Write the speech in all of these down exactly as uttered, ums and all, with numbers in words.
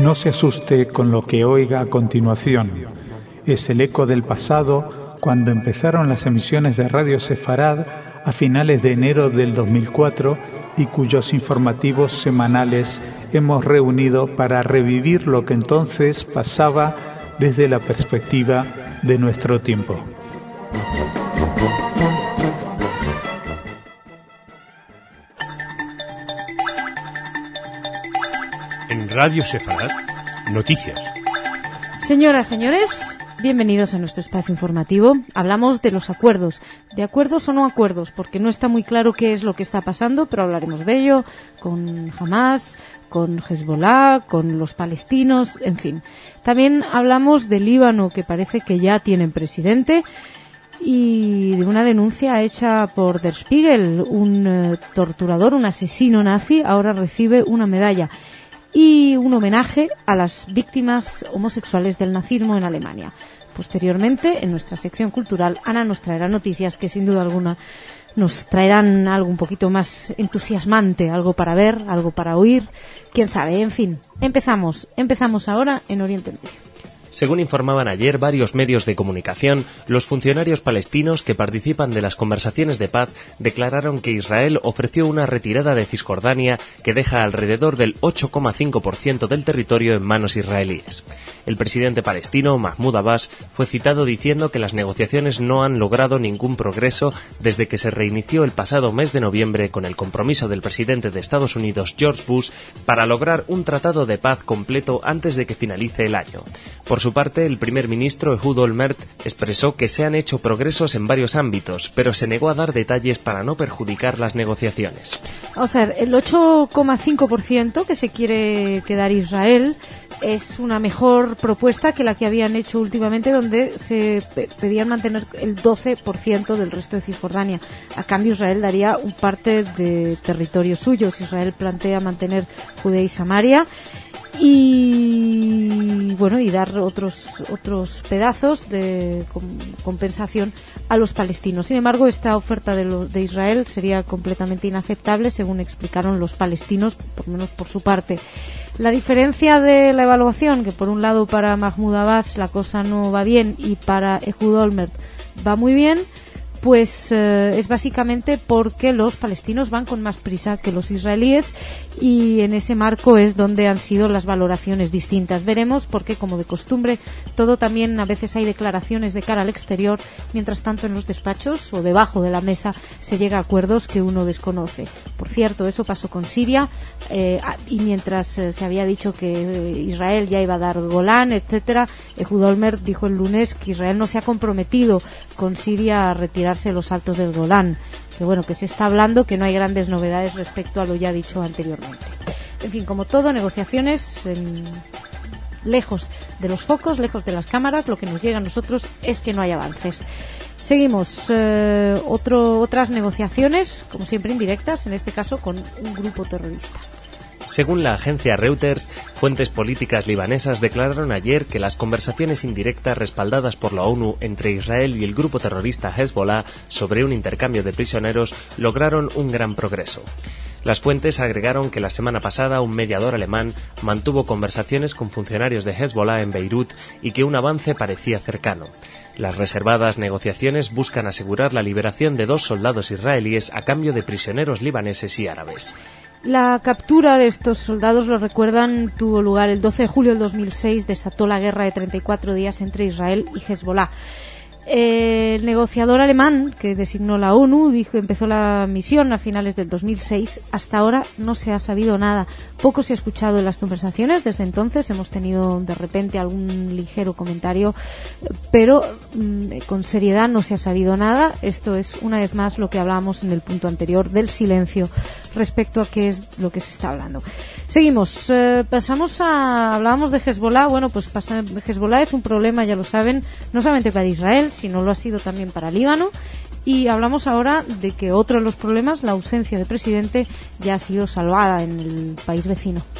No se asuste con lo que oiga a continuación. Es el eco del pasado cuando empezaron las emisiones de Radio Sefarad a finales de enero del dos mil cuatro y cuyos informativos semanales hemos reunido para revivir lo que entonces pasaba desde la perspectiva de nuestro tiempo. En Radio Sefarad, noticias. Señoras, señores, bienvenidos a nuestro espacio informativo. Hablamos de los acuerdos, de acuerdos o no acuerdos, porque no está muy claro qué es lo que está pasando, pero hablaremos de ello con Hamas, con Hezbollah, con los palestinos, en fin. También hablamos del Líbano, que parece que ya tienen presidente, y de una denuncia hecha por Der Spiegel. Un uh, torturador, un asesino nazi, ahora recibe una medalla. Y un homenaje a las víctimas homosexuales del nazismo en Alemania. Posteriormente, en nuestra sección cultural, Ana nos traerá noticias que sin duda alguna nos traerán algo un poquito más entusiasmante, algo para ver, algo para oír, quién sabe. En fin, empezamos, empezamos ahora en Oriente Medio. Según informaban ayer varios medios de comunicación, los funcionarios palestinos que participan de las conversaciones de paz declararon que Israel ofreció una retirada de Cisjordania que deja alrededor del ocho coma cinco por ciento del territorio en manos israelíes. El presidente palestino, Mahmoud Abbas, fue citado diciendo que las negociaciones no han logrado ningún progreso desde que se reinició el pasado mes de noviembre con el compromiso del presidente de Estados Unidos, George Bush, para lograr un tratado de paz completo antes de que finalice el año. Por su parte, el primer ministro Ehud Olmert expresó que se han hecho progresos en varios ámbitos, pero se negó a dar detalles para no perjudicar las negociaciones. O sea, el ocho coma cinco por ciento que se quiere quedar Israel es una mejor propuesta que la que habían hecho últimamente, donde se pedían mantener el doce por ciento del resto de Cisjordania. A cambio, Israel daría un parte de territorio suyo. Israel plantea mantener Judea y Samaria y bueno y dar otros otros pedazos de compensación a los palestinos. Sin embargo, esta oferta de, lo, de Israel sería completamente inaceptable, según explicaron los palestinos, por lo menos por su parte. La diferencia de la evaluación, que por un lado para Mahmoud Abbas la cosa no va bien y para Ehud Olmert va muy bien, pues eh, es básicamente porque los palestinos van con más prisa que los israelíes, y en ese marco es donde han sido las valoraciones distintas. Veremos, porque como de costumbre todo también a veces hay declaraciones de cara al exterior, mientras tanto en los despachos o debajo de la mesa se llega a acuerdos que uno desconoce. Por cierto, eso pasó con Siria, eh, y mientras eh, se había dicho que eh, Israel ya iba a dar Golán, etcétera, Ehud Olmert dijo el lunes que Israel no se ha comprometido con Siria a retirarse los altos del Golán. Que bueno, que se está hablando, que no hay grandes novedades respecto a lo ya dicho anteriormente. En fin, como todo, negociaciones en... lejos de los focos, lejos de las cámaras. Lo que nos llega a nosotros es que no hay avances. Seguimos, eh, otro, otras negociaciones, como siempre indirectas, en este caso con un grupo terrorista. Según la agencia Reuters, fuentes políticas libanesas declararon ayer que las conversaciones indirectas respaldadas por la ONU entre Israel y el grupo terrorista Hezbollah sobre un intercambio de prisioneros lograron un gran progreso. Las fuentes agregaron que la semana pasada un mediador alemán mantuvo conversaciones con funcionarios de Hezbollah en Beirut y que un avance parecía cercano. Las reservadas negociaciones buscan asegurar la liberación de dos soldados israelíes a cambio de prisioneros libaneses y árabes. La captura de estos soldados, lo recuerdan, tuvo lugar el doce de julio del dos mil seis, desató la guerra de treinta y cuatro días entre Israel y Hezbollah. El negociador alemán que designó la ONU dijo empezó la misión a finales del dos mil seis. Hasta ahora no se ha sabido nada. Poco se ha escuchado en las conversaciones. Desde entonces hemos tenido de repente algún ligero comentario, pero mmm, con seriedad no se ha sabido nada. Esto es una vez más lo que hablábamos en el punto anterior del silencio respecto a qué es lo que se está hablando. Seguimos, eh, pasamos a... hablábamos de Hezbollah. Bueno, pues pasa, Hezbollah es un problema, ya lo saben, no solamente para Israel, sino lo ha sido también para Líbano. Y hablamos ahora de que otro de los problemas, la ausencia de presidente, ya ha sido salvada en el país vecino.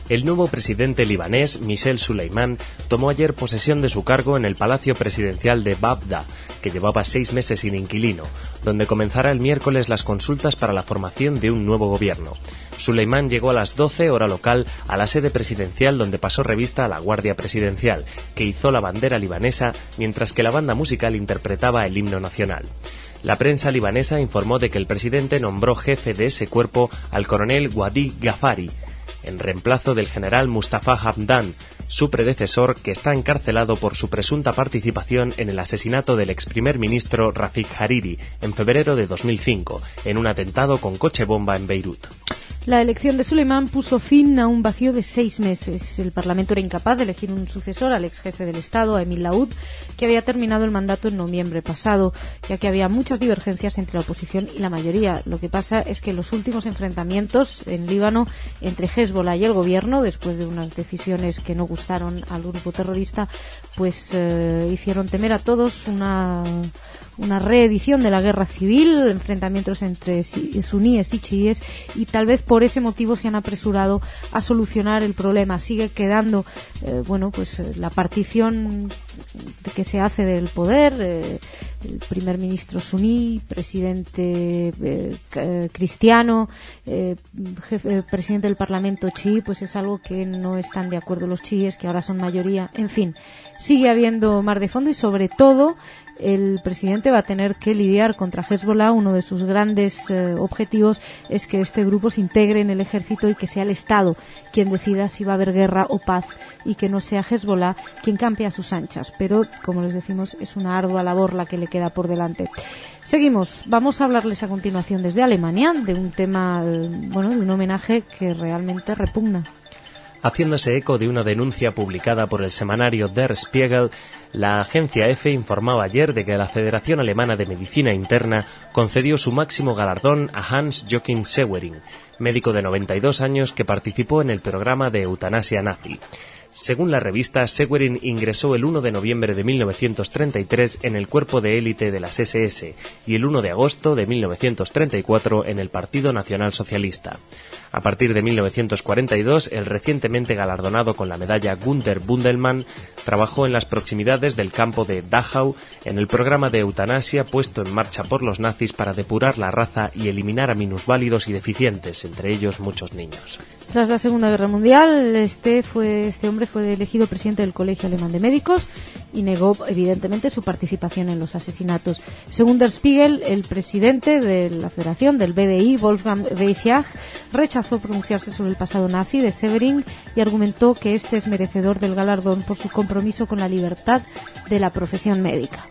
El nuevo presidente libanés, Michel Suleiman, tomó ayer posesión de su cargo en el Palacio Presidencial de Babda, que llevaba seis meses sin inquilino, donde comenzará el miércoles las consultas para la formación de un nuevo gobierno. Suleiman llegó a las doce hora local a la sede presidencial, donde pasó revista a la Guardia Presidencial, que izó la bandera libanesa mientras que la banda musical interpretaba el himno nacional. La prensa libanesa informó de que el presidente nombró jefe de ese cuerpo al coronel Wadi Ghafari, en reemplazo del general Mustafa Hamdan, su predecesor, que está encarcelado por su presunta participación en el asesinato del ex primer ministro Rafik Hariri en febrero de dos mil cinco, en un atentado con coche bomba en Beirut. La elección de Suleiman puso fin a un vacío de seis meses. El Parlamento era incapaz de elegir un sucesor al ex jefe del Estado, a Emil Laoud, que había terminado el mandato en noviembre pasado, ya que había muchas divergencias entre la oposición y la mayoría. Lo que pasa es que los últimos enfrentamientos en Líbano entre Hezbollah y el gobierno, después de unas decisiones que no gustaron al grupo terrorista, pues eh, hicieron temer a todos una... una reedición de la guerra civil, enfrentamientos entre suníes y chiíes, y tal vez por ese motivo se han apresurado a solucionar el problema. Sigue quedando eh, bueno, pues la partición que se hace del poder, eh, el primer ministro suní, presidente eh, cristiano, eh, jefe, presidente del parlamento chií, pues es algo que no están de acuerdo los chiíes, que ahora son mayoría. En fin, sigue habiendo mar de fondo y sobre todo el presidente va a tener que lidiar contra Hezbollah. Uno de sus grandes eh, objetivos es que este grupo se integre en el ejército y que sea el Estado quien decida si va a haber guerra o paz, y que no sea Hezbollah quien campe a sus anchas. Pero, como les decimos, es una ardua labor la que le queda por delante. Seguimos. Vamos a hablarles a continuación desde Alemania de un tema, eh, bueno, de un homenaje que realmente repugna. Haciéndose eco de una denuncia publicada por el semanario Der Spiegel, la agencia EFE informaba ayer de que la Federación Alemana de Medicina Interna concedió su máximo galardón a Hans-Joachim Sewering, médico de noventa y dos años que participó en el programa de eutanasia nazi. Según la revista, Sewering ingresó el uno de noviembre de mil novecientos treinta y tres en el cuerpo de élite de las ese ese y el uno de agosto de mil novecientos treinta y cuatro en el Partido Nacional Socialista. A partir de mil novecientos cuarenta y dos, el recientemente galardonado con la medalla Günther Bundelmann trabajó en las proximidades del campo de Dachau en el programa de eutanasia puesto en marcha por los nazis para depurar la raza y eliminar a minusválidos y deficientes, entre ellos muchos niños. Tras la Segunda Guerra Mundial, este fue este hombre fue elegido presidente del Colegio Alemán de Médicos y negó, evidentemente, su participación en los asesinatos. Según Der Spiegel, el presidente de la Federación del B D I, Wolfgang Weissach, rechazó pronunciarse sobre el pasado nazi de Sewering y argumentó que este es merecedor del galardón por su compromiso con la libertad de la profesión médica.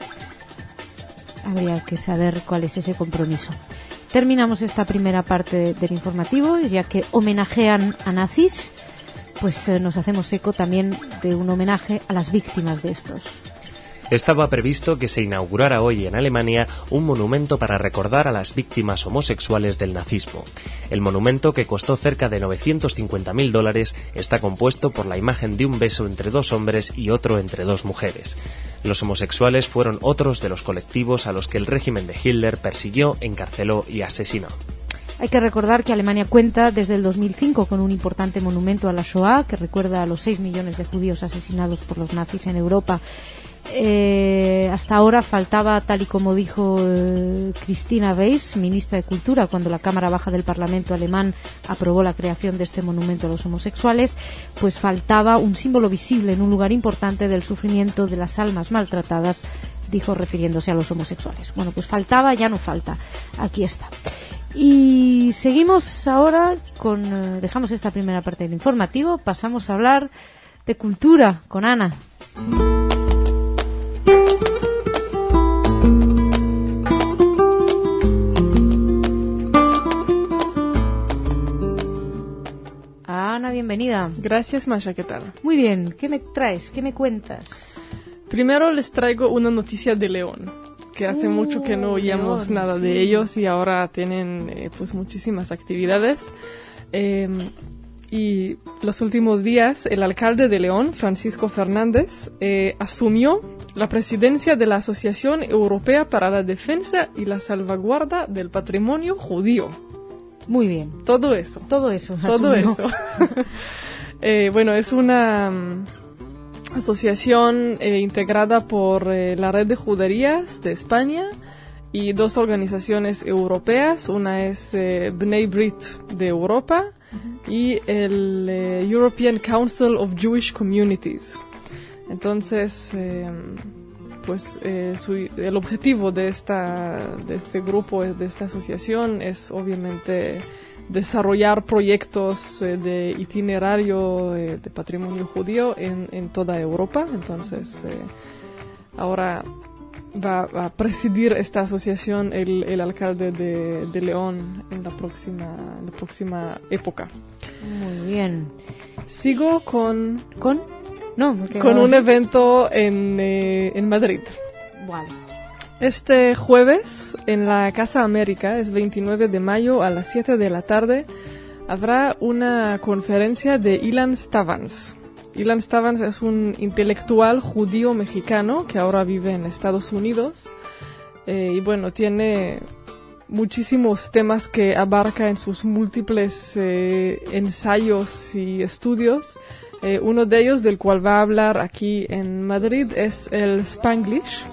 Habría que saber cuál es ese compromiso. Terminamos esta primera parte del informativo, ya que homenajean a nazis, pues eh, nos hacemos eco también de un homenaje a las víctimas de estos. Estaba previsto que se inaugurara hoy en Alemania un monumento para recordar a las víctimas homosexuales del nazismo. El monumento, que costó cerca de novecientos cincuenta mil dólares, está compuesto por la imagen de un beso entre dos hombres y otro entre dos mujeres. Los homosexuales fueron otros de los colectivos a los que el régimen de Hitler persiguió, encarceló y asesinó. Hay que recordar que Alemania cuenta desde el dos mil cinco con un importante monumento a la Shoah que recuerda a los seis millones de judíos asesinados por los nazis en Europa. Eh, hasta ahora faltaba, tal y como dijo eh, Christina Weiss, ministra de Cultura, cuando la Cámara Baja del Parlamento alemán aprobó la creación de este monumento a los homosexuales, pues faltaba un símbolo visible en un lugar importante del sufrimiento de las almas maltratadas, dijo refiriéndose a los homosexuales. Bueno, pues faltaba, ya no falta. Aquí está. Y seguimos ahora con... Eh, dejamos esta primera parte del informativo, pasamos a hablar de cultura con Ana. Ana, bienvenida. Gracias, Masha, ¿qué tal? Muy bien, ¿qué me traes? ¿Qué me cuentas? Primero les traigo una noticia de León, que hace uh, mucho que no oíamos León, nada sí. de ellos y ahora tienen eh, pues muchísimas actividades. Eh, y los últimos días el alcalde de León, Francisco Fernández, eh, asumió la presidencia de la Asociación Europea para la Defensa y la Salvaguarda del Patrimonio Judío. Muy bien. Todo eso. Todo eso. Todo asumió. eso. Eh, bueno, es una um, asociación eh, integrada por eh, la Red de Juderías de España y dos organizaciones europeas. Una es eh, Bnei Brit de Europa uh-huh. y el eh, European Council of Jewish Communities. Entonces, eh, pues eh, su, el objetivo de, esta, de este grupo, de esta asociación, es obviamente desarrollar proyectos eh, de itinerario eh, de patrimonio judío en, en toda Europa. Entonces, eh, ahora va, va a presidir esta asociación el, el alcalde de, de León en la próxima, en la próxima época. Muy bien. Sigo con... ¿Con? No, con un evento en, eh, en Madrid. Vale. Este jueves, en la Casa América, es veintinueve de mayo a las siete de la tarde, habrá una conferencia de Ilan Stavans. Ilan Stavans es un intelectual judío mexicano que ahora vive en Estados Unidos. Eh, y bueno, tiene muchísimos temas que abarca en sus múltiples eh, ensayos y estudios. Eh, uno de ellos, del cual va a hablar aquí en Madrid, es el Spanglish.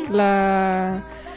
La,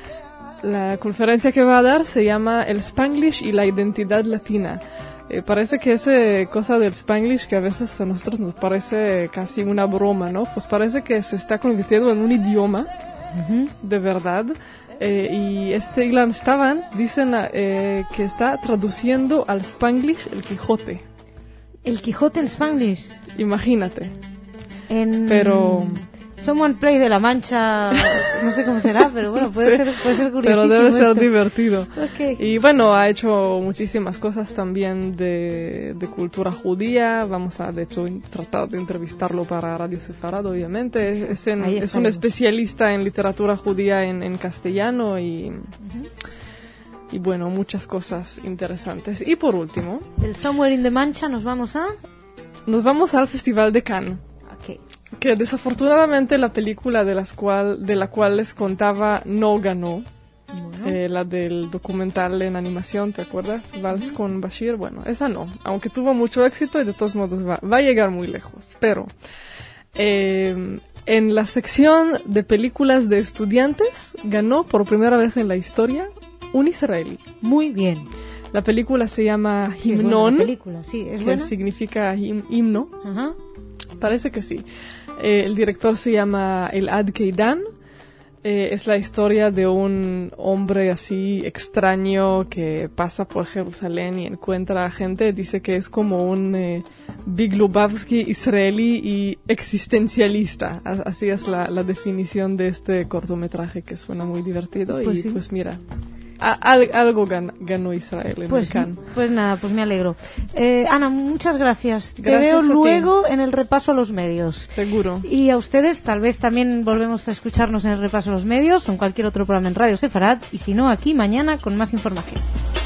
la conferencia que va a dar se llama El Spanglish y la identidad latina. Eh, parece que esa cosa del Spanglish, que a veces a nosotros nos parece casi una broma, ¿no? Pues parece que se está convirtiendo en un idioma, uh-huh. de verdad. Eh, y este Ilan Stavans dicen eh, que está traduciendo al Spanglish el Quijote. ¿El Quijote en Spanglish? Imagínate. En... Pero... Someone Play de La Mancha, no sé cómo será, pero bueno, puede, sí, ser, puede ser curiosísimo. Pero debe ser esto. divertido. Okay. Y bueno, ha hecho muchísimas cosas también de, de cultura judía. Vamos a, de hecho, tratar de entrevistarlo para Radio Sefarad, obviamente. Es, en, es un especialista en literatura judía en, en castellano y... Uh-huh. Y bueno, muchas cosas interesantes. Y por último... Del Somewhere in the Mancha nos vamos a... Nos vamos al Festival de Cannes. Okay. Que desafortunadamente la película de, las cual, de la cual les contaba no ganó. Bueno. Eh, la del documental en animación, ¿te acuerdas? Vals uh-huh. con Bashir. Bueno, esa no. Aunque tuvo mucho éxito y de todos modos va, va a llegar muy lejos. Pero... Eh, en la sección de películas de estudiantes ganó por primera vez en la historia un israelí. Muy bien. La película se llama Sí, Himnon, es película. Sí, ¿es que buena? significa him, himno. Ajá. Parece que sí. Eh, el director se llama Elad Keidan. Eh, es la historia de un hombre así extraño que pasa por Jerusalén y encuentra a gente. Dice que es como un eh, Big Lebowski israelí y existencialista. Así es la, la definición de este cortometraje, que suena muy divertido. Pues y sí. pues mira... A, al, algo gan, ganó Israel en pues, el Cannes. Pues nada, pues me alegro. Eh, Ana, muchas gracias. Gracias Te veo a luego ti. en el repaso a los medios. Seguro. Y a ustedes, tal vez también volvemos a escucharnos en el repaso a los medios o en cualquier otro programa en Radio Sefarad. Y si no, aquí mañana con más información.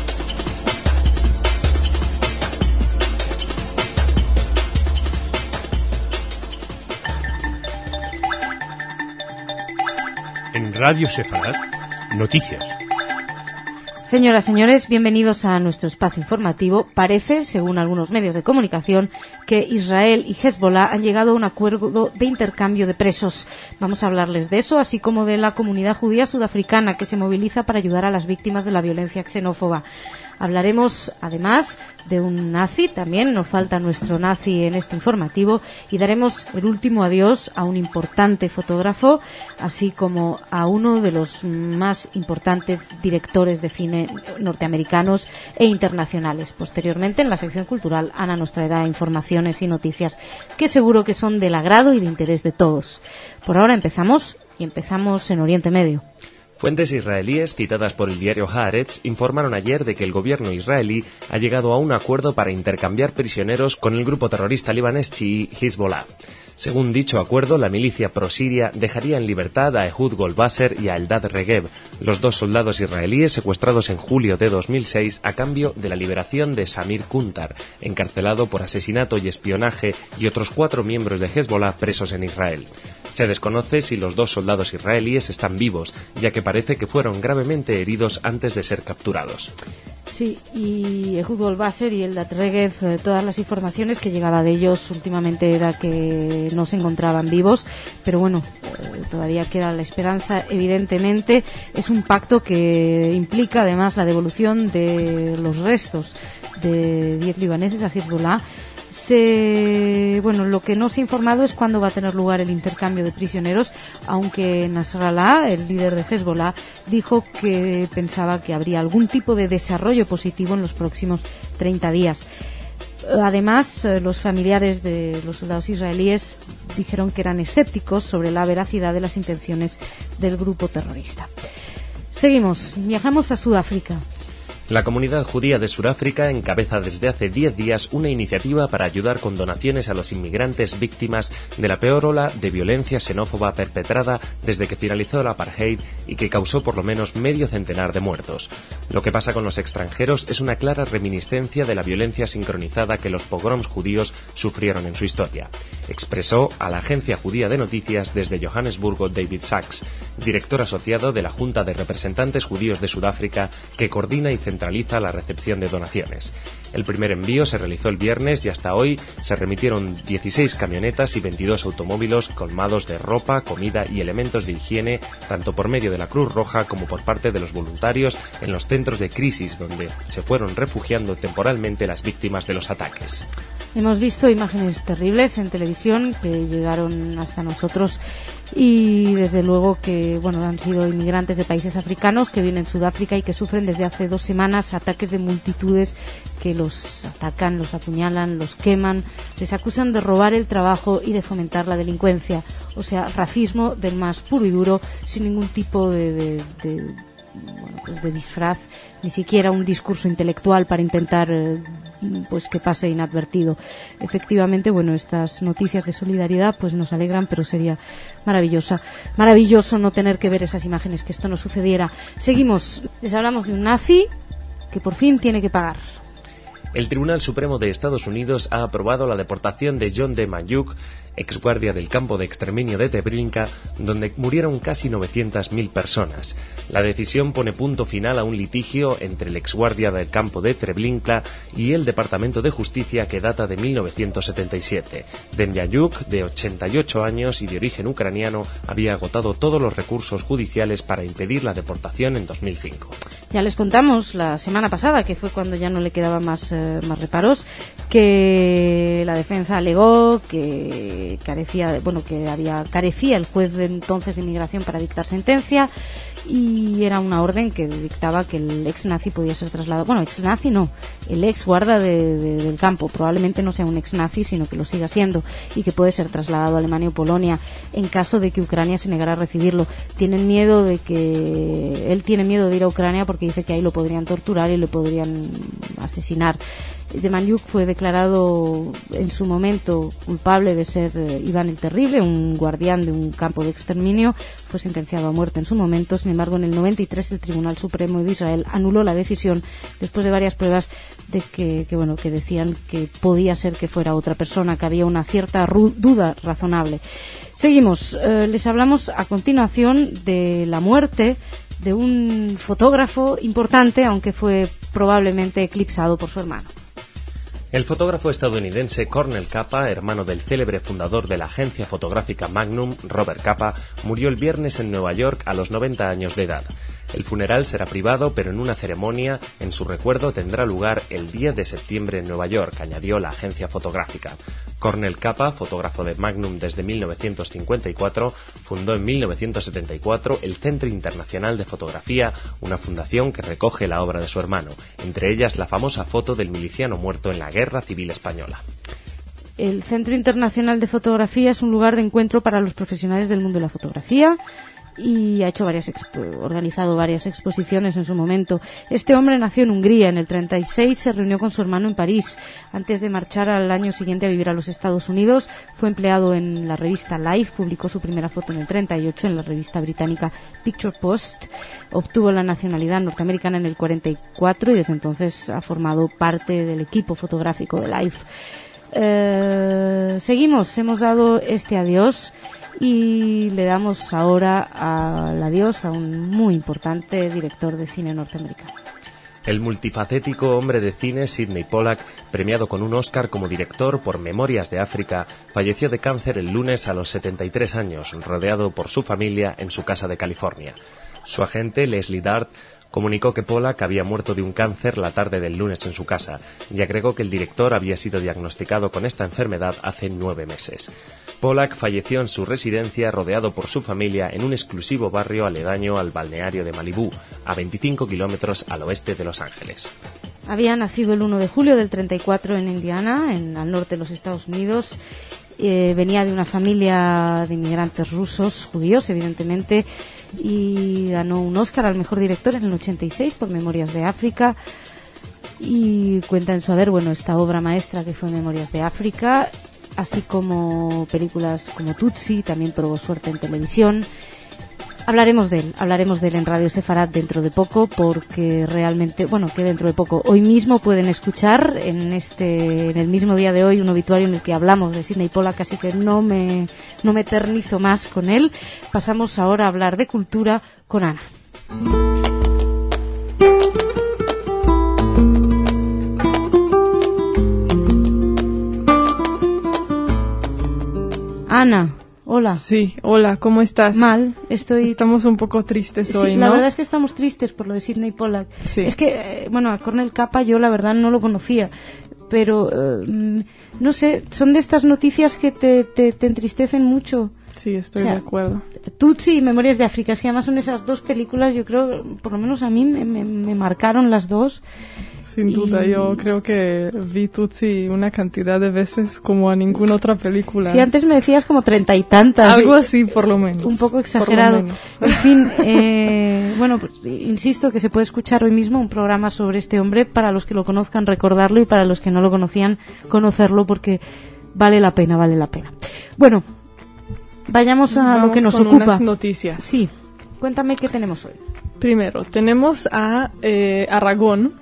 En Radio Sefarad, noticias. Señoras, señores, bienvenidos a nuestro espacio informativo. Parece, según algunos medios de comunicación, que Israel y Hezbollah han llegado a un acuerdo de intercambio de presos. Vamos a hablarles de eso, así como de la comunidad judía sudafricana que se moviliza para ayudar a las víctimas de la violencia xenófoba. Hablaremos, además, de un nazi, también nos falta nuestro nazi en este informativo, y daremos el último adiós a un importante fotógrafo, así como a uno de los más importantes directores de cine norteamericanos e internacionales. Posteriormente, en la sección cultural, Ana nos traerá informaciones y noticias que seguro que son del agrado y de interés de todos. Por ahora empezamos, y empezamos en Oriente Medio. Fuentes israelíes citadas por el diario Haaretz informaron ayer de que el gobierno israelí ha llegado a un acuerdo para intercambiar prisioneros con el grupo terrorista libanés chií Hezbollah. Según dicho acuerdo, la milicia pro-siria dejaría en libertad a Ehud Golbasser y a Eldad Regev, los dos soldados israelíes secuestrados en julio de dos mil seis a cambio de la liberación de Samir Kuntar, encarcelado por asesinato y espionaje, y otros cuatro miembros de Hezbollah presos en Israel. Se desconoce si los dos soldados israelíes están vivos, ya que parece que fueron gravemente heridos antes de ser capturados. Sí, y Ehud Olbasser y Eldad Regev, eh, todas las informaciones que llegaba de ellos últimamente era que no se encontraban vivos, pero bueno, eh, todavía queda la esperanza, evidentemente. Es un pacto que implica además la devolución de los restos de diez libaneses a Hezbollah. Se, bueno, lo que no se ha informado es cuándo va a tener lugar el intercambio de prisioneros, aunque Nasrallah, el líder de Hezbollah, dijo que pensaba que habría algún tipo de desarrollo positivo en los próximos treinta días. Además, los familiares de los soldados israelíes dijeron que eran escépticos sobre la veracidad de las intenciones del grupo terrorista. Seguimos, viajamos a Sudáfrica. La comunidad judía de Sudáfrica encabeza desde hace diez días una iniciativa para ayudar con donaciones a los inmigrantes víctimas de la peor ola de violencia xenófoba perpetrada desde que finalizó el apartheid y que causó por lo menos medio centenar de muertos. Lo que pasa con los extranjeros es una clara reminiscencia de la violencia sincronizada que los pogroms judíos sufrieron en su historia, expresó a la agencia judía de noticias desde Johannesburgo David Sachs, director asociado de la Junta de Representantes Judíos de Sudáfrica, que coordina y centraliza la recepción de donaciones. El primer envío se realizó el viernes y hasta hoy se remitieron dieciséis camionetas y veintidós automóviles colmados de ropa, comida y elementos de higiene, tanto por medio de la Cruz Roja como por parte de los voluntarios en los centros de crisis donde se fueron refugiando temporalmente las víctimas de los ataques. Hemos visto imágenes terribles en televisión que llegaron hasta nosotros y desde luego que bueno han sido inmigrantes de países africanos que vienen en Sudáfrica y que sufren desde hace dos semanas ataques de multitudes que los atacan, los apuñalan, los queman, les acusan de robar el trabajo y de fomentar la delincuencia, o sea, racismo del más puro y duro, sin ningún tipo de, de, de, bueno, pues de disfraz, ni siquiera un discurso intelectual para intentar eh, pues que pase inadvertido. Efectivamente, bueno, estas noticias de solidaridad pues nos alegran, pero sería maravillosa, maravilloso no tener que ver esas imágenes, que esto no sucediera. Seguimos, les hablamos de un nazi que por fin tiene que pagar. El Tribunal Supremo de Estados Unidos ha aprobado la deportación de John D. Mayuk, exguardia del campo de exterminio de Treblinka, donde murieron casi novecientas mil personas. La decisión pone punto final a un litigio entre el exguardia del campo de Treblinka y el Departamento de Justicia que data de mil novecientos setenta y siete. Den Mayuk, de ochenta y ocho años y de origen ucraniano, había agotado todos los recursos judiciales para impedir la deportación en dos mil cinco. Ya les contamos la semana pasada, que fue cuando ya no le quedaban más, eh, más reparos, que la defensa alegó que carecía, bueno, que había carecía el juez de entonces de inmigración para dictar sentencia, y era una orden que dictaba que el ex nazi podía ser trasladado, bueno, ex nazi no, el ex guarda de, de, del campo, probablemente no sea un ex nazi, sino que lo siga siendo, y que puede ser trasladado a Alemania o Polonia en caso de que Ucrania se negara a recibirlo. Tienen miedo de que, él tiene miedo de ir a Ucrania porque dice que ahí lo podrían torturar y lo podrían asesinar. De Mayuk fue declarado en su momento culpable de ser eh, Iván el Terrible, un guardián de un campo de exterminio. Fue sentenciado a muerte en su momento. Sin embargo, en el noventa y tres el Tribunal Supremo de Israel anuló la decisión después de varias pruebas de que, que bueno, que decían que podía ser que fuera otra persona, que había una cierta ru- duda razonable. Seguimos. Eh, les hablamos a continuación de la muerte de un fotógrafo importante, aunque fue probablemente eclipsado por su hermano. El fotógrafo estadounidense Cornel Capa, hermano del célebre fundador de la agencia fotográfica Magnum, Robert Capa, murió el viernes en Nueva York a los noventa años de edad. El funeral será privado, pero en una ceremonia en su recuerdo tendrá lugar el diez de septiembre en Nueva York, añadió la agencia fotográfica. Cornel Capa, fotógrafo de Magnum desde mil novecientos cincuenta y cuatro, fundó en mil novecientos setenta y cuatro el Centro Internacional de Fotografía, una fundación que recoge la obra de su hermano, entre ellas la famosa foto del miliciano muerto en la Guerra Civil Española. El Centro Internacional de Fotografía es un lugar de encuentro para los profesionales del mundo de la fotografía y ha hecho varias expo- organizado varias exposiciones en su momento. Este hombre nació en Hungría en el treinta y seis, se reunió con su hermano en París. Antes de marchar al año siguiente a vivir a los Estados Unidos, fue empleado en la revista Life, publicó su primera foto en el treinta y ocho en la revista británica Picture Post, obtuvo la nacionalidad norteamericana en el cuarenta y cuatro y desde entonces ha formado parte del equipo fotográfico de Life. Eh, seguimos, hemos dado este adiós y le damos ahora al adiós a un muy importante director de cine norteamericano. El multifacético hombre de cine Sidney Pollack, premiado con un Oscar como director por Memorias de África, falleció de cáncer el lunes a los setenta y tres años, rodeado por su familia en su casa de California. Su agente, Leslie Dart, comunicó que Pollack había muerto de un cáncer la tarde del lunes en su casa y agregó que el director había sido diagnosticado con esta enfermedad hace nueve meses. Pollack falleció en su residencia rodeado por su familia en un exclusivo barrio aledaño al balneario de Malibú, a veinticinco kilómetros al oeste de Los Ángeles. Había nacido el uno de julio del treinta y cuatro en Indiana, en al norte de los Estados Unidos. Eh, venía de una familia de inmigrantes rusos, judíos evidentemente, y ganó un Oscar al mejor director en el ochenta y seis por Memorias de África. Y cuenta en su haber, bueno, esta obra maestra que fue Memorias de África, así como películas como Tutsi, también probó suerte en televisión. Hablaremos de él, hablaremos de él en Radio Sefarad dentro de poco, porque realmente, bueno, que dentro de poco, hoy mismo pueden escuchar en este, en el mismo día de hoy, un obituario en el que hablamos de Sidney Pollack, así que no me, no me eternizo más con él. Pasamos ahora a hablar de cultura con Ana. Ana, hola. Sí, hola, ¿cómo estás? Mal, estoy... Estamos un poco tristes sí, hoy, ¿no? La verdad es que estamos tristes por lo de Sidney Pollack. Sí. Es que, eh, bueno, a Cornel Capa yo la verdad no lo conocía, pero eh, no sé, son de estas noticias que te, te, te entristecen mucho. Sí, estoy O sea, de acuerdo. Tutsi y Memorias de África, es que además son esas dos películas, yo creo, por lo menos a mí me, me, me marcaron las dos. Sin duda, y... yo creo que vi Tutsi una cantidad de veces como a ninguna otra película. Sí, antes me decías como treinta y tantas. Algo así, por lo menos. Un poco exagerado. En fin, eh, bueno, pues, insisto que se puede escuchar hoy mismo un programa sobre este hombre, para los que lo conozcan recordarlo y para los que no lo conocían conocerlo, porque vale la pena, vale la pena. Bueno, vayamos a Vamos lo que nos con ocupa. unas noticias. Sí, cuéntame qué tenemos hoy. Primero, tenemos a eh, Aragón,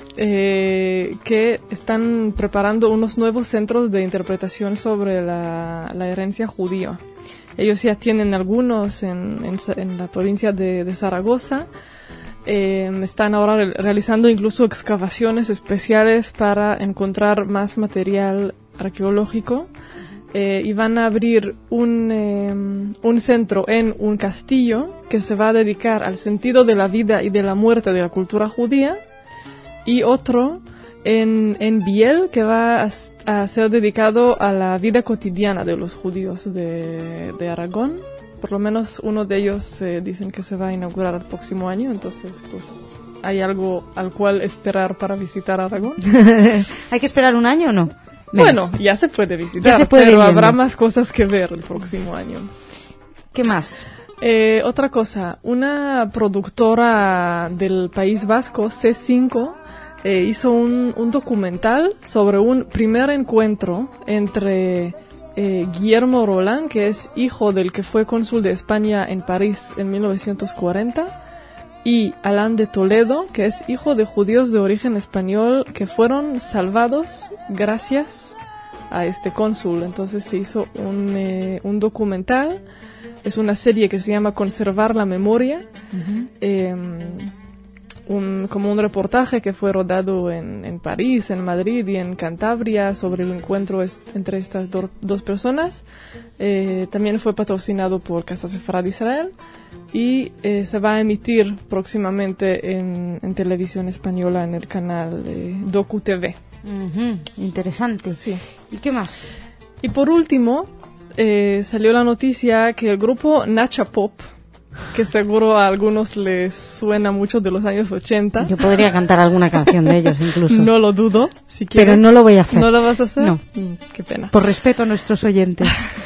eh, que están preparando unos nuevos centros de interpretación sobre la, la herencia judía. Ellos ya tienen algunos en, en, en la provincia de, de Zaragoza. Eh, están ahora re- realizando incluso excavaciones especiales para encontrar más material arqueológico. Eh, y van a abrir un, eh, un centro en un castillo que se va a dedicar al sentido de la vida y de la muerte de la cultura judía, y otro en, en Biel que va a, a ser dedicado a la vida cotidiana de los judíos de, de Aragón. Por lo menos uno de ellos eh, dicen que se va a inaugurar el próximo año, entonces pues hay algo al cual esperar para visitar Aragón. ¿Hay que esperar un año o no? Bueno, ya se puede visitar, Ya se puede pero ir habrá viendo. más cosas que ver el próximo año. ¿Qué más? Eh, otra cosa, una productora del País Vasco, C cinco, eh, hizo un, un documental sobre un primer encuentro entre eh, Guillermo Roland, que es hijo del que fue cónsul de España en París en mil novecientos cuarenta, y Alain de Toledo, que es hijo de judíos de origen español que fueron salvados gracias a este cónsul. Entonces se hizo un, eh, un documental, es una serie que se llama Conservar la Memoria, Uh-huh. eh, un, como un reportaje que fue rodado en, en París, en Madrid y en Cantabria sobre el encuentro est- entre estas do- dos personas. Eh, también fue patrocinado por Casa Sefarad Israel y eh, se va a emitir próximamente en, en televisión española en el canal eh, Docu T V. Uh-huh. Interesante. Sí. ¿Y qué más? Y por último, eh, salió la noticia que el grupo Nacha Pop, que seguro a algunos les suena mucho de los años ochenta. Yo podría cantar alguna canción de ellos incluso. No lo dudo, si pero quieres. no lo voy a hacer. ¿No lo vas a hacer? No. Mm, qué pena. Por respeto a nuestros oyentes.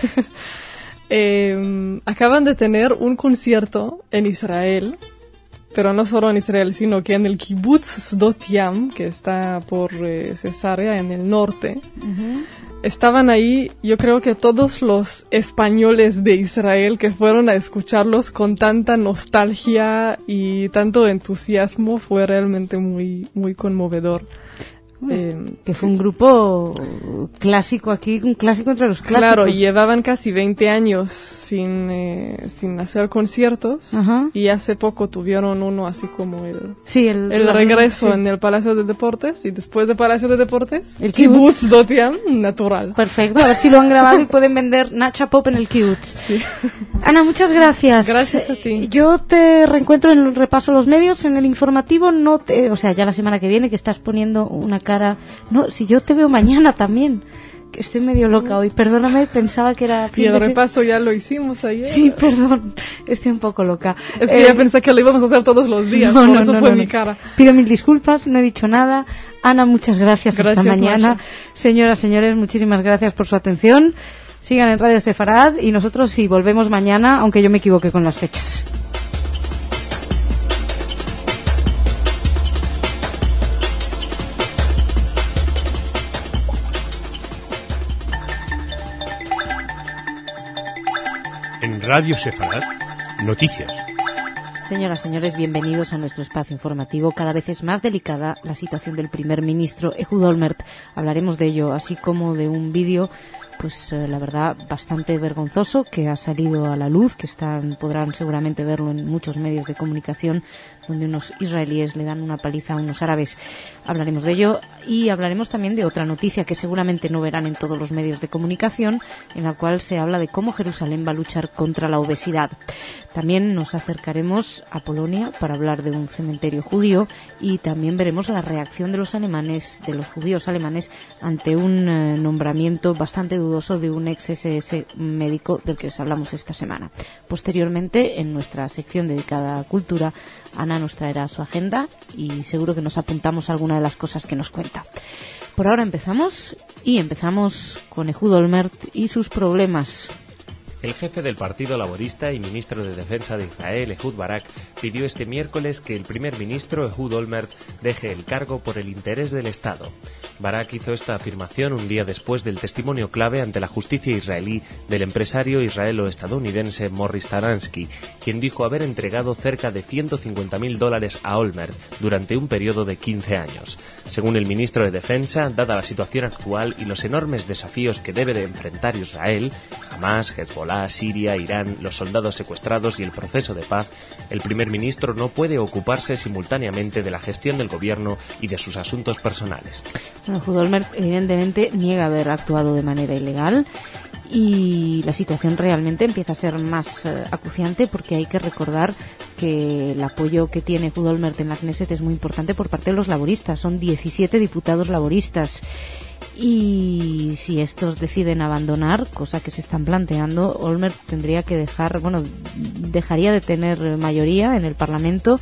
Eh, acaban de tener un concierto en Israel, pero no solo en Israel, sino que en el kibbutz Sdot Yam, que está por eh, Cesarea, en el norte. Uh-huh. Estaban ahí, yo creo que todos los españoles de Israel que fueron a escucharlos con tanta nostalgia y tanto entusiasmo. Fue realmente muy, muy conmovedor. Eh, que fue un grupo clásico aquí, un clásico entre los clásicos. Claro, llevaban casi veinte años sin, eh, sin hacer conciertos. Ajá. Y hace poco tuvieron uno así como el, sí, el, el la, regreso sí. en el Palacio de Deportes, y después del Palacio de Deportes, el Kibutz Dot-Yam natural. Perfecto, a ver si lo han grabado y pueden vender Nacha Pop en el Kibutz. Sí. Ana, muchas gracias. Gracias a ti. Yo te reencuentro en el repaso de los medios, en el informativo, no te, o sea, ya la semana que viene, que estás poniendo una cara... No, si yo te veo mañana también, que estoy medio loca hoy, perdóname, pensaba que era... Y el repaso ya lo hicimos ayer. Sí, perdón, estoy un poco loca. Es que eh, ya pensé que lo íbamos a hacer todos los días, no, por no, eso no, fue no, mi no. cara. Pido mil disculpas, no he dicho nada. Ana, muchas gracias, Gracias, hasta mañana. Masha. Señoras, señores, muchísimas gracias por su atención. Sigan en Radio Sefarad y nosotros sí volvemos mañana, aunque yo me equivoqué con las fechas. En Radio Sefarad, noticias. Señoras, señores, bienvenidos a nuestro espacio informativo. Cada vez es más delicada la situación del primer ministro Ehud Olmert. Hablaremos de ello, así como de un vídeo, pues eh, la verdad, bastante vergonzoso, que ha salido a la luz, que están, podrán seguramente verlo en muchos medios de comunicación, donde unos israelíes le dan una paliza a unos árabes. Hablaremos de ello y hablaremos también de otra noticia que seguramente no verán en todos los medios de comunicación, en la cual se habla de cómo Jerusalén va a luchar contra la obesidad. También nos acercaremos a Polonia para hablar de un cementerio judío y también veremos la reacción de los alemanes, de los judíos alemanes, ante un eh, nombramiento bastante dudoso de un ex ese ese médico del que les hablamos esta semana. Posteriormente, en nuestra sección dedicada a cultura, Ana nos traerá su agenda y seguro que nos apuntamos a alguna de las cosas que nos cuenta. Por ahora empezamos y empezamos con Ehud Olmert y sus problemas. El jefe del Partido Laborista y ministro de Defensa de Israel, Ehud Barak, pidió este miércoles que el primer ministro Ehud Olmert deje el cargo por el interés del Estado. Barak hizo esta afirmación un día después del testimonio clave ante la justicia israelí del empresario israelo-estadounidense Morris Taransky, quien dijo haber entregado cerca de ciento cincuenta mil dólares a Olmert durante un periodo de quince años. Según el ministro de Defensa, dada la situación actual y los enormes desafíos que debe de enfrentar Israel, Hamas, Hezbollah, Siria, Irán, los soldados secuestrados y el proceso de paz, el primer ministro no puede ocuparse simultáneamente de la gestión del gobierno y de sus asuntos personales. Bueno, Ehud Olmert evidentemente niega haber actuado de manera ilegal y la situación realmente empieza a ser más eh, acuciante, porque hay que recordar que el apoyo que tiene Ehud Olmert en la Knesset es muy importante por parte de los laboristas. Son diecisiete diputados laboristas. Y si estos deciden abandonar, cosa que se están planteando, Olmert tendría que dejar, bueno, dejaría de tener mayoría en el Parlamento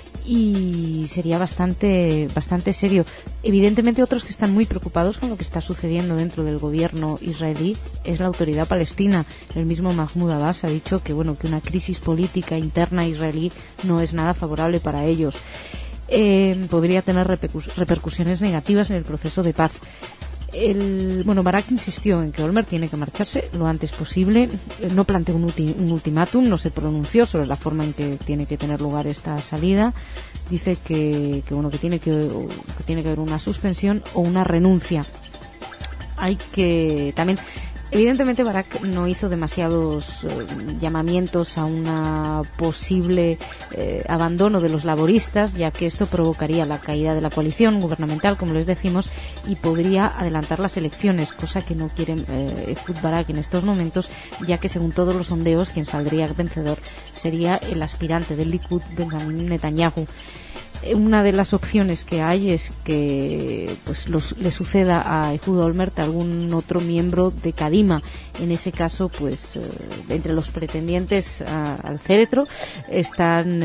y sería bastante bastante serio. Evidentemente, otros que están muy preocupados con lo que está sucediendo dentro del gobierno israelí es la autoridad palestina. El mismo Mahmoud Abbas ha dicho que, bueno, que una crisis política interna israelí no es nada favorable para ellos. Eh, podría tener repercus- repercusiones negativas en el proceso de paz. El, bueno, Barak insistió en que Olmert tiene que marcharse lo antes posible. No planteó un, ulti, un ultimátum, no se pronunció sobre la forma en que tiene que tener lugar esta salida. Dice que, que bueno, que tiene que, que tiene que haber una suspensión o una renuncia. Hay que también, evidentemente, Barak no hizo demasiados eh, llamamientos a una posible eh, abandono de los laboristas, ya que esto provocaría la caída de la coalición gubernamental, como les decimos, y podría adelantar las elecciones, cosa que no quiere eh, Ehud Barak en estos momentos, ya que según todos los sondeos quien saldría vencedor sería el aspirante del Likud, Benjamin Netanyahu. Una de las opciones que hay es que pues los, le suceda a Ehud Olmert algún otro miembro de Kadima. En ese caso, pues eh, entre los pretendientes a, al féretro están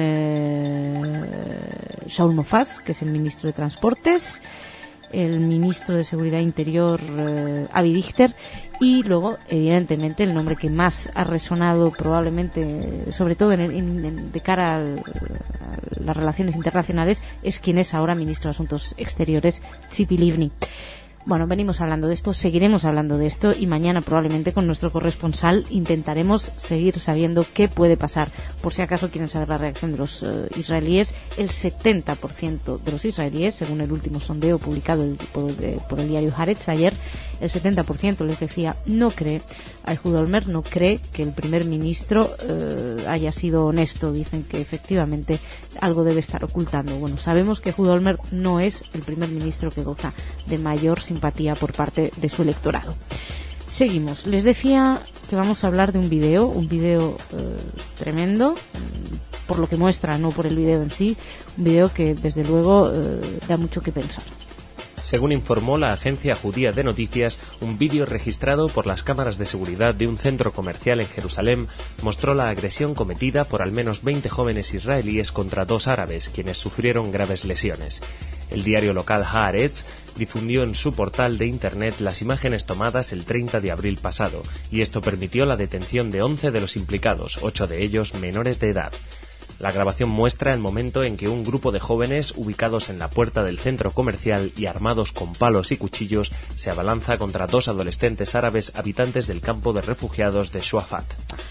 eh, Shaul Mofaz, que es el ministro de Transportes, el ministro de Seguridad Interior, eh, Avi Dichter, y luego, evidentemente, el nombre que más ha resonado probablemente, sobre todo en, en, en, de cara al, a las relaciones internacionales, es quien es ahora ministro de Asuntos Exteriores, Tzipi Livni. Bueno, venimos hablando de esto, seguiremos hablando de esto y mañana probablemente con nuestro corresponsal intentaremos seguir sabiendo qué puede pasar. Por si acaso quieren saber la reacción de los uh, israelíes, el setenta por ciento de los israelíes, según el último sondeo publicado el, por, eh, por el diario Haaretz ayer, el setenta por ciento les decía no cree, Ehud Olmert no cree que el primer ministro uh, haya sido honesto. Dicen que efectivamente algo debe estar ocultando. Bueno, sabemos que Ehud Olmert no es el primer ministro que goza de mayor simpatía por parte de su electorado. Seguimos. Les decía que vamos a hablar de un video, un video eh, tremendo, por lo que muestra, no por el video en sí, un video que desde luego eh, da mucho que pensar. Según informó la agencia judía de noticias, un vídeo registrado por las cámaras de seguridad de un centro comercial en Jerusalén mostró la agresión cometida por al menos veinte jóvenes israelíes contra dos árabes, quienes sufrieron graves lesiones. El diario local Haaretz difundió en su portal de internet las imágenes tomadas el treinta de abril pasado, y esto permitió la detención de once de los implicados, ocho de ellos menores de edad. La grabación muestra el momento en que un grupo de jóvenes ubicados en la puerta del centro comercial y armados con palos y cuchillos se abalanza contra dos adolescentes árabes habitantes del campo de refugiados de Shuafat.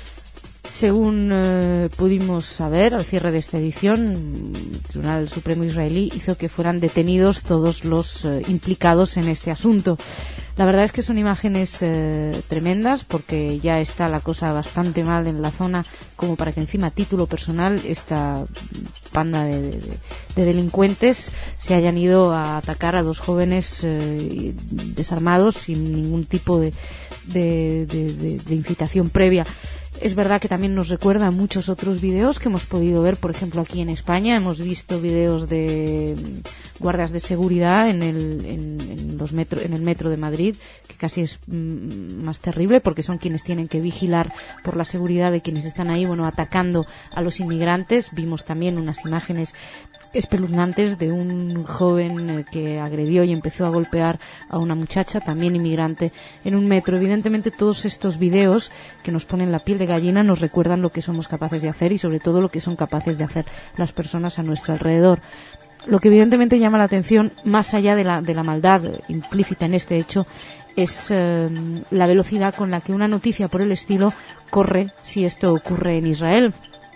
Según eh, pudimos saber al cierre de esta edición, el Tribunal Supremo israelí hizo que fueran detenidos todos los eh, implicados en este asunto. La verdad es que son imágenes eh, tremendas, porque ya está la cosa bastante mal en la zona como para que encima a título personal esta panda de, de, de delincuentes se hayan ido a atacar a dos jóvenes eh, desarmados sin ningún tipo de, de, de, de, de incitación previa. Es verdad que también nos recuerda a muchos otros videos que hemos podido ver, por ejemplo, aquí en España. Hemos visto videos de guardias de seguridad en el, en, en los metro, en el metro de Madrid, que casi es mm, más terrible, porque son quienes tienen que vigilar por la seguridad de quienes están ahí, bueno, atacando a los inmigrantes. Vimos también unas imágenes espeluznantes de un joven que agredió y empezó a golpear a una muchacha, también inmigrante, en un metro. Evidentemente todos estos videos que nos ponen la piel de gallina nos recuerdan lo que somos capaces de hacer y sobre todo lo que son capaces de hacer las personas a nuestro alrededor. Lo que evidentemente llama la atención, más allá de la, de la maldad implícita en este hecho, es eh, la velocidad con la que una noticia por el estilo corre si esto ocurre en Israel.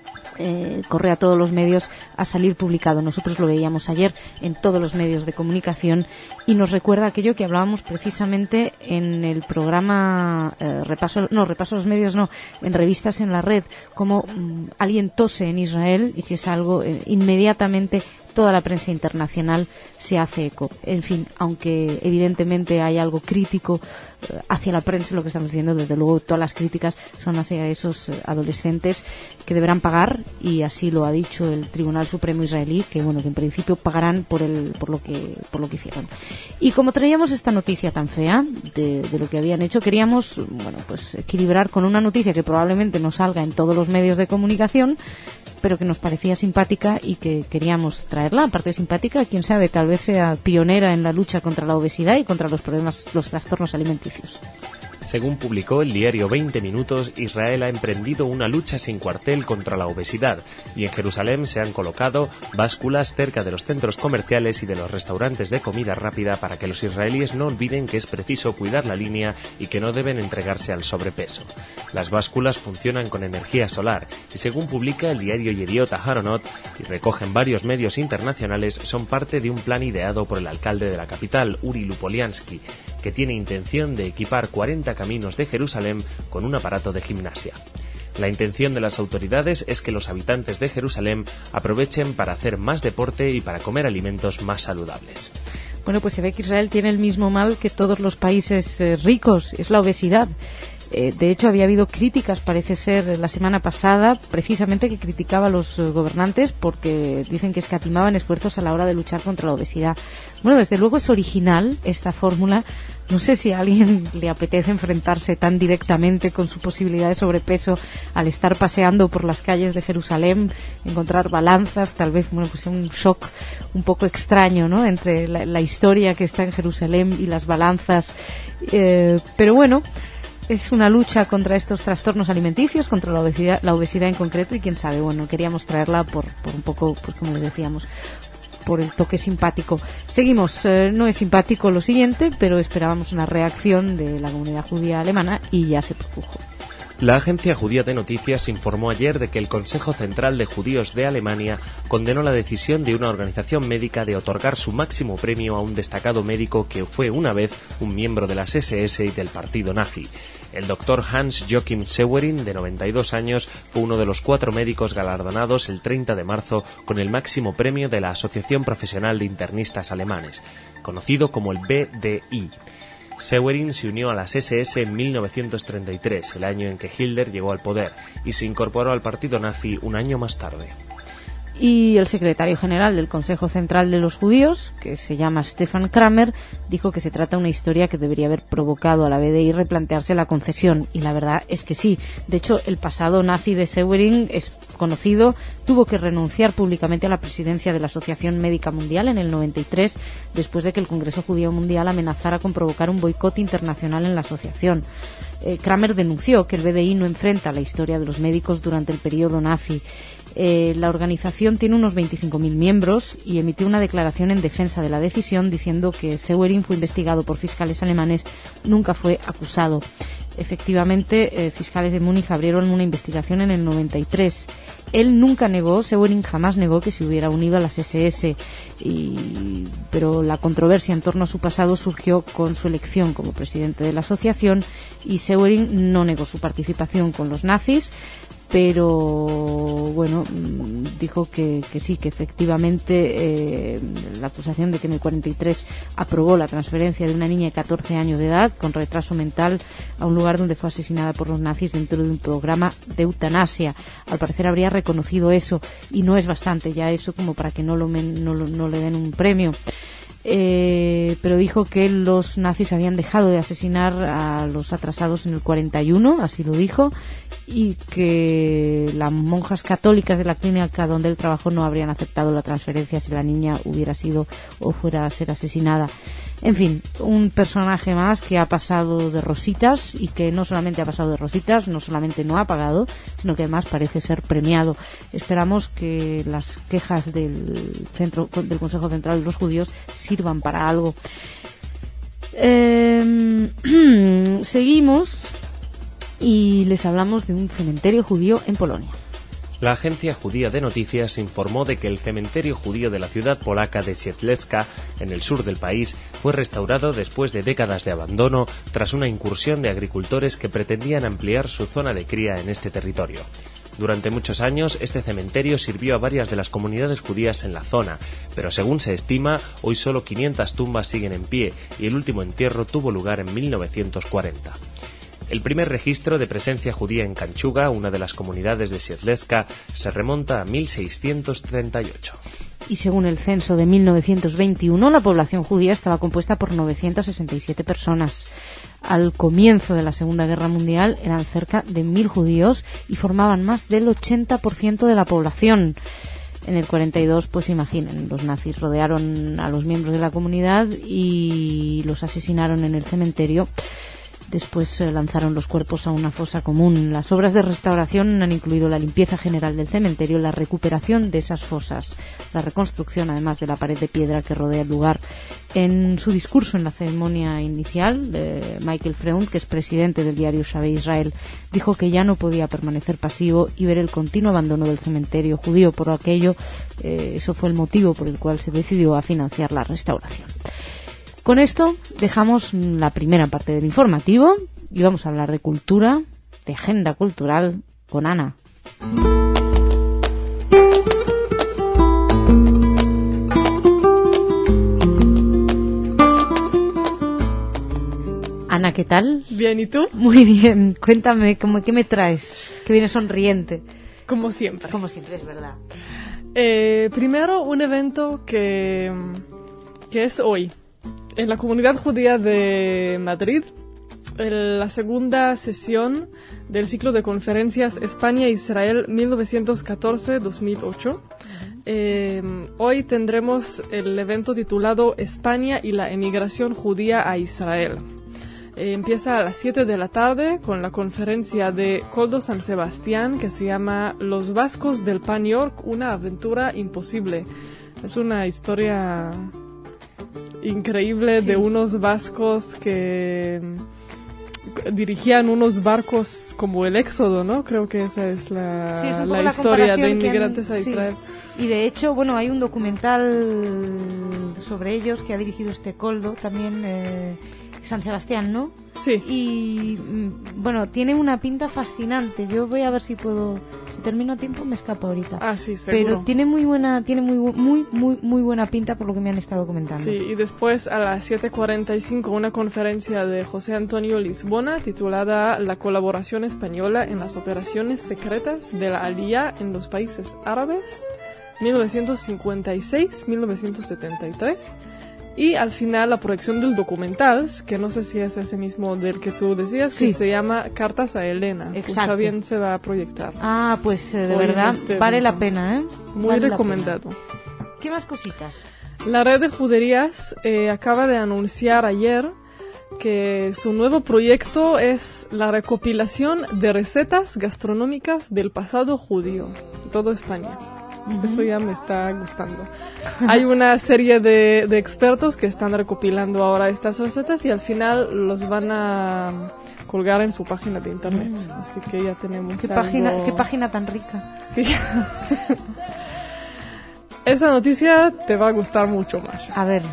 Eh, corre a todos los medios a salir publicado. Nosotros lo veíamos ayer en todos los medios de comunicación y nos recuerda aquello que hablábamos precisamente en el programa eh, repaso, no, repaso a los medios, no, en Revistas en la Red, como mmm, alguien tose en Israel y si es algo, eh, inmediatamente toda la prensa internacional se hace eco. En fin, aunque evidentemente hay algo crítico eh, hacia la prensa, lo que estamos diciendo, desde luego todas las críticas son hacia esos eh, adolescentes que deberán pagar, y así lo ha dicho el Tribunal Supremo israelí, que bueno, que en principio pagarán por el por lo que por lo que hicieron. Y como traíamos esta noticia tan fea de, de lo que habían hecho, queríamos, bueno, pues equilibrar con una noticia que probablemente no salga en todos los medios de comunicación, pero que nos parecía simpática y que queríamos traerla. Aparte de simpática, quién sabe, tal vez sea pionera en la lucha contra la obesidad y contra los problemas, los trastornos alimenticios. Según publicó el diario veinte minutos, Israel ha emprendido una lucha sin cuartel contra la obesidad y en Jerusalén se han colocado básculas cerca de los centros comerciales y de los restaurantes de comida rápida para que los israelíes no olviden que es preciso cuidar la línea y que no deben entregarse al sobrepeso. Las básculas funcionan con energía solar y, según publica el diario Yediot Aharonot y recogen varios medios internacionales, son parte de un plan ideado por el alcalde de la capital, Uri Lupoliansky, que tiene intención de equipar cuarenta caminos de Jerusalén con un aparato de gimnasia. La intención de las autoridades es que los habitantes de Jerusalén aprovechen para hacer más deporte y para comer alimentos más saludables. Bueno, pues se ve que Israel tiene el mismo mal que todos los países eh, ricos, es la obesidad. Eh, de hecho, había habido críticas, parece ser, la semana pasada, precisamente que criticaba a los eh, gobernantes porque dicen que escatimaban esfuerzos a la hora de luchar contra la obesidad. Bueno, desde luego es original esta fórmula. No sé si a alguien le apetece enfrentarse tan directamente con su posibilidad de sobrepeso al estar paseando por las calles de Jerusalén, encontrar balanzas, tal vez, bueno, pues un shock un poco extraño, ¿no?, entre la, la historia que está en Jerusalén y las balanzas. Eh, pero bueno, es una lucha contra estos trastornos alimenticios, contra la obesidad, la obesidad en concreto, y quién sabe, bueno, queríamos traerla por, por un poco, pues como les decíamos, por el toque simpático. Seguimos, eh, no es simpático lo siguiente, pero esperábamos una reacción de la comunidad judía alemana y ya se produjo. La agencia judía de noticias informó ayer de que el Consejo Central de Judíos de Alemania condenó la decisión de una organización médica de otorgar su máximo premio a un destacado médico que fue una vez un miembro de las ese ese y del partido nazi. El doctor Hans Joachim Severin, de noventa y dos años, fue uno de los cuatro médicos galardonados el treinta de marzo con el máximo premio de la Asociación Profesional de Internistas Alemanes, conocido como el B D I. Severin se unió a las ese ese en mil novecientos treinta y tres, el año en que Hitler llegó al poder, y se incorporó al partido nazi un año más tarde. Y el secretario general del Consejo Central de los Judíos, que se llama Stefan Kramer, dijo que se trata de una historia que debería haber provocado a la B D I replantearse la concesión, y la verdad es que sí. De hecho, el pasado nazi de Severin es conocido, tuvo que renunciar públicamente a la presidencia de la Asociación Médica Mundial en el noventa y tres, después de que el Congreso Judío Mundial amenazara con provocar un boicot internacional en la asociación. Eh, Kramer denunció que el B D I no enfrenta la historia de los médicos durante el periodo nazi. Eh, la organización tiene unos veinticinco mil miembros y emitió una declaración en defensa de la decisión diciendo que Severin fue investigado por fiscales alemanes, nunca fue acusado. Efectivamente, eh, fiscales de Múnich abrieron una investigación en el noventa y tres. Él nunca negó, Severin jamás negó que se hubiera unido a las ese ese, y, pero la controversia en torno a su pasado surgió con su elección como presidente de la asociación, y Severin no negó su participación con los nazis, pero bueno, dijo que, que sí, que efectivamente eh, la acusación de que en el cuarenta y tres aprobó la transferencia de una niña de catorce años de edad con retraso mental a un lugar donde fue asesinada por los nazis dentro de un programa de eutanasia. Al parecer habría reconocido eso, y no es bastante ya eso como para que no, lo, no, lo, no le den un premio. Eh, pero dijo que los nazis habían dejado de asesinar a los atrasados en el cuarenta y uno, así lo dijo, y que las monjas católicas de la clínica donde él trabajó no habrían aceptado la transferencia si la niña hubiera sido o fuera a ser asesinada. En fin, un personaje más que ha pasado de rositas, y que no solamente ha pasado de rositas, no solamente no ha pagado, sino que además parece ser premiado. Esperamos que las quejas del centro del Consejo Central de los Judíos sirvan para algo. Eh, seguimos y les hablamos de un cementerio judío en Polonia. La agencia judía de noticias informó de que el cementerio judío de la ciudad polaca de Siedlecka, en el sur del país, fue restaurado después de décadas de abandono tras una incursión de agricultores que pretendían ampliar su zona de cría en este territorio. Durante muchos años, este cementerio sirvió a varias de las comunidades judías en la zona, pero según se estima, hoy solo quinientas tumbas siguen en pie y el último entierro tuvo lugar en mil novecientos cuarenta. El primer registro de presencia judía en Kanchuga, una de las comunidades de Siedlecka, se remonta a mil seiscientos treinta y ocho. Y según el censo de mil novecientos veintiuno, la población judía estaba compuesta por novecientas sesenta y siete personas. Al comienzo de la Segunda Guerra Mundial eran cerca de mil judíos y formaban más del ochenta por ciento de la población. En el cuarenta y dos, pues imaginen, los nazis rodearon a los miembros de la comunidad y los asesinaron en el cementerio. Después eh, lanzaron los cuerpos a una fosa común. Las obras de restauración han incluido la limpieza general del cementerio, la recuperación de esas fosas, la reconstrucción además de la pared de piedra que rodea el lugar. En su discurso en la ceremonia inicial, eh, Michael Freund, que es presidente del diario Shabé Israel, dijo que ya no podía permanecer pasivo y ver el continuo abandono del cementerio judío. Por aquello, eh, eso fue el motivo por el cual se decidió a financiar la restauración. Con esto dejamos la primera parte del informativo y vamos a hablar de cultura, de agenda cultural, con Ana. Ana, ¿qué tal? Bien, ¿y tú? Muy bien. Cuéntame, ¿cómo, ¿qué me traes? Que vienes sonriente. Como siempre. Como siempre, es verdad. Eh, primero, un evento que, que es hoy. En la comunidad judía de Madrid, en la segunda sesión del ciclo de conferencias España-Israel mil novecientos catorce a dos mil ocho. Eh, hoy tendremos el evento titulado España y la emigración judía a Israel. Eh, empieza a las siete de la tarde con la conferencia de Koldo San Sebastián que se llama Los vascos del Pan York, una aventura imposible. Es una historia increíble sí. de unos vascos que dirigían unos barcos como el Éxodo, ¿no? Creo que esa es la, sí, es la, la historia de inmigrantes han, a Israel. Sí. Y de hecho, bueno, hay un documental sobre ellos que ha dirigido este Coldo, también eh, San Sebastián, ¿no? Sí. Y bueno, tiene una pinta fascinante. Yo voy a ver si puedo, si termino a tiempo me escapo ahorita. Ah, sí, seguro. Pero tiene muy buena, tiene muy muy muy muy buena pinta por lo que me han estado comentando. Sí, y después a las siete cuarenta y cinco una conferencia de José Antonio Lisbona titulada La colaboración española en las operaciones secretas de la Aliyá en los países árabes mil novecientos cincuenta y seis a mil novecientos setenta y tres. Y al final la proyección del documental, que no sé si es ese mismo del que tú decías, que sí. se llama Cartas a Elena. Exacto. Pues también se va a proyectar. Ah, pues eh, de Hoy verdad este vale evento. La pena, ¿eh? Muy vale recomendado. ¿Qué más cositas? La red de juderías eh, acaba de anunciar ayer que su nuevo proyecto es la recopilación de recetas gastronómicas del pasado judío de toda España. Uh-huh. Eso ya me está gustando. Hay una serie de, de expertos que están recopilando ahora estas recetas y al final los van a colgar en su página de internet. Mm. Así que ya tenemos ¿Qué algo... página, qué página tan rica. Sí. Esa noticia te va a gustar mucho más. A ver.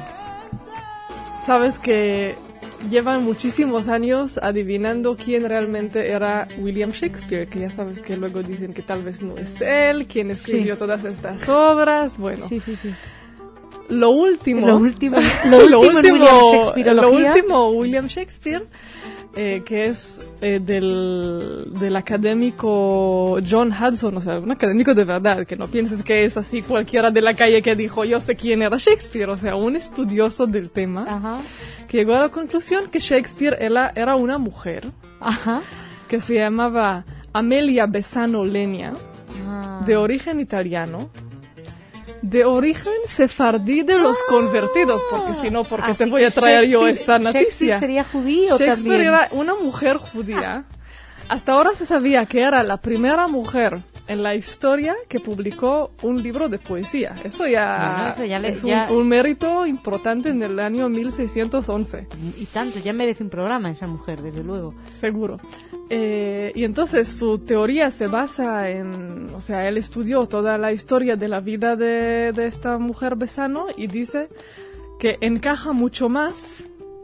Sabes que llevan muchísimos años adivinando quién realmente era William Shakespeare, que ya sabes que luego dicen que tal vez no es él, quién escribió sí. todas estas obras, bueno. Sí, sí, sí. Lo último, lo último, lo lo último, último, lo último William Shakespeare, eh, que es eh, del, del académico John Hudson, o sea, un académico de verdad, que no pienses que es así cualquiera de la calle que dijo yo sé quién era Shakespeare, o sea, un estudioso del tema. Ajá. Que llegó a la conclusión que Shakespeare era, era una mujer. Ajá. Que se llamaba Amelia Besano Lenia, ah. de origen italiano, de origen sefardí de los ah. convertidos, porque si no, ¿por qué te voy a traer yo esta noticia? Shakespeare sería judío Shakespeare también. era una mujer judía. Hasta ahora se sabía que era la primera mujer en la historia que publicó un libro de poesía. Eso ya, bueno, eso ya le, es ya... Un, un mérito importante en el año mil seiscientos once. Y tanto, ya merece un programa esa mujer, desde luego. Seguro. Eh, y entonces su teoría se basa en... O sea, él estudió toda la historia de la vida de, de esta mujer Besano y dice que encaja mucho más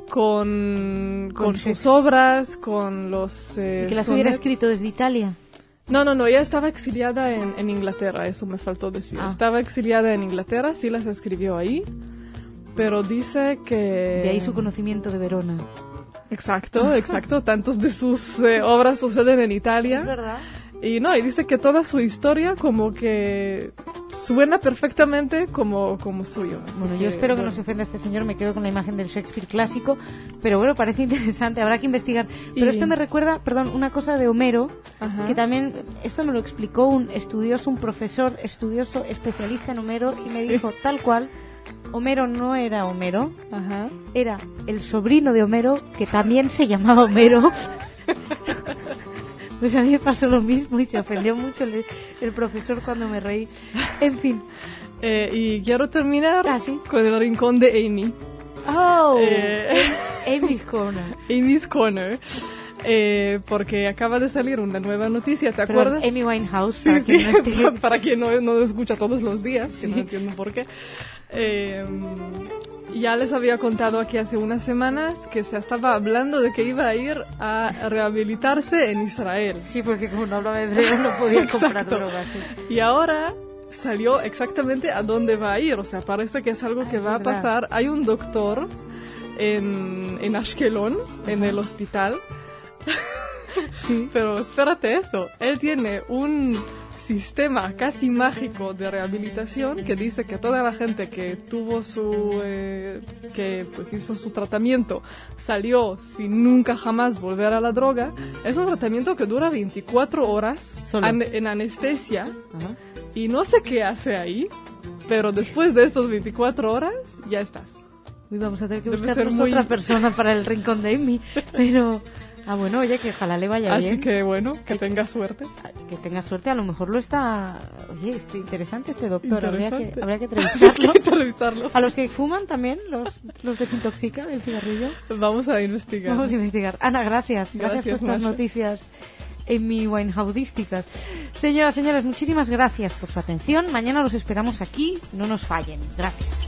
con, con, con sus obras, con los... Eh, ¿Y que las sonetos. hubiera escrito desde Italia? No, no, no, ella estaba exiliada en, en Inglaterra, eso me faltó decir. Ah. Estaba exiliada en Inglaterra, sí las escribió ahí, pero dice que... De ahí su conocimiento de Verona. Exacto, exacto, tantos de sus eh, obras suceden en Italia. Es verdad. Y no, y dice que toda su historia como que suena perfectamente como, como suyo. Así bueno, que, yo espero bueno. que no se ofenda este señor, me quedo con la imagen del Shakespeare clásico, pero bueno, parece interesante, habrá que investigar. Pero y... esto me recuerda, perdón, una cosa de Homero, Ajá. que también, esto me lo explicó un estudioso, un profesor estudioso, especialista en Homero, y me sí. dijo tal cual, Homero no era Homero, Ajá. era el sobrino de Homero, que también se llamaba Homero. Pues a mí me pasó lo mismo y se ofendió mucho el, el profesor cuando me reí. En fin. Eh, y quiero terminar ¿Ah, sí? con el rincón de Amy. Oh, eh, Amy's Corner. Amy's Corner. Eh, porque acaba de salir una nueva noticia, ¿te Perdón, acuerdas? Amy Winehouse. Sí, para sí, quien no esté... para quien no, no escucha todos los días, sí. que no entiendo por qué. Eh, ya les había contado aquí hace unas semanas que se estaba hablando de que iba a ir a rehabilitarse en Israel. Sí, porque como no hablaba hebreo no podía comprar drogas. Sí. Y ahora salió exactamente a dónde va a ir, o sea, parece que es algo ah, que va verdad. a pasar. Hay un doctor en, en Ashkelon, Ajá. en el hospital. Sí. Pero espérate eso, él tiene un sistema casi mágico de rehabilitación que dice que toda la gente que tuvo su eh, que pues hizo su tratamiento salió sin nunca jamás volver a la droga. Es un tratamiento que dura veinticuatro horas an- en anestesia. Ajá. Y no sé qué hace ahí, pero después de estos veinticuatro horas ya estás. Uy, vamos a tener que Debe buscarnos muy... otra persona para el rincón de Amy, pero Ah, bueno, oye, que ojalá le vaya Así bien. que bueno, que tenga suerte. Que tenga suerte, a lo mejor lo está... Oye, es interesante este doctor, habría que, Interesante. habría que Hay entrevistarlo. que entrevistarlos. A los que fuman también, los, los desintoxica el cigarrillo. Vamos a investigar. Vamos a investigar. Ana, gracias. Gracias, Gracias, por estas Masha. noticias en mi Winehoudísticas. Señoras, señores, muchísimas gracias por su atención. Mañana los esperamos aquí. No nos fallen. Gracias.